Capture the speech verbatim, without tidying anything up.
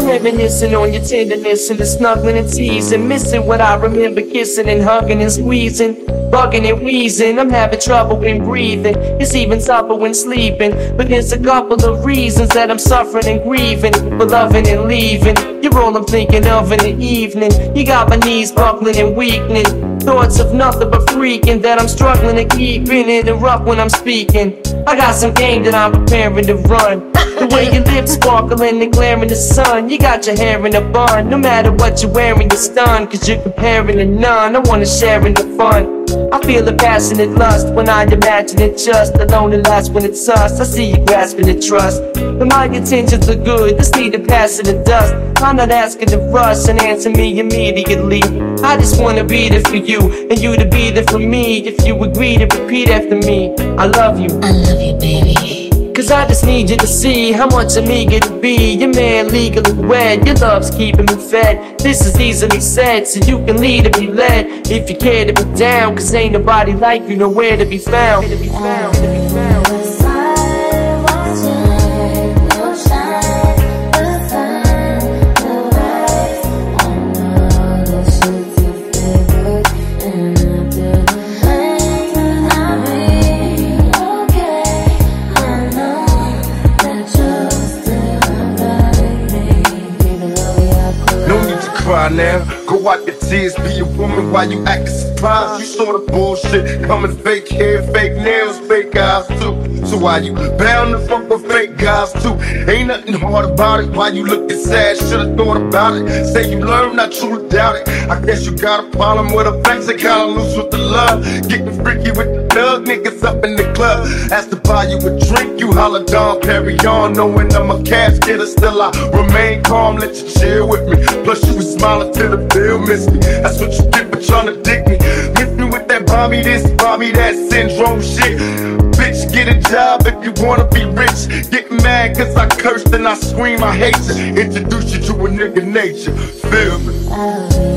reminiscing on your tenderness and the snuggling and teasing, missing what I remember kissing and hugging and squeezing, bugging and wheezing. I'm having trouble when breathing, it's even tougher when sleeping. But there's a couple of reasons that I'm suffering and grieving for loving and leaving. You're all I'm thinking of in the evening. You got my knees buckling and weakening, thoughts of nothing but freaking, that I'm struggling to keep in it and rough when I'm speaking. I got some game that I'm preparing to run. The way your lips sparkling and glare in the sun. You got your hair in a bun. No matter what you're wearing, you're stunned, cause you're comparing to none. I wanna share in the fun. I feel a passionate lust when I imagine it just alone and last when it's us. I see you grasping the trust, but my intentions are good, just need to pass it in dust. I'm not asking to rush and answer me immediately. I just wanna be there for you, and you to be there for me. If you agree to repeat after me, I love you, I love you, baby. cause I just need you to see how much I'm eager to be your man, legally wed. Your love's keeping me fed. This is easily said, so you can lead or be led. If you care to be down, cause ain't nobody like you, nowhere to be found. To be found, to be found. Now, go wipe your tears, be a woman while you acting surprised. You saw the bullshit coming, fake hair, fake nails, fake eyes too. So why you bound to fuck with fake guys too? Ain't nothing hard about it. Why you looking sad? Should've thought about it. Say you learned, I truly doubt it. I guess you got a problem with affection, kinda loose with the love. Getting freaky with the thug niggas up in the club. Asked to buy you a drink, you holla Dom Perignon, knowing I'm a cash getter. Still I remain calm, let you chill with me. Plus you was smiling till the bill missed me. That's what you get for tryna dig me. Miss me with that Bobby this, Bobby that syndrome shit. Bitch, get a job if you wanna be rich. Get mad cause I cursed and I scream I hate you. Introduce you to a nigga nature, feel me?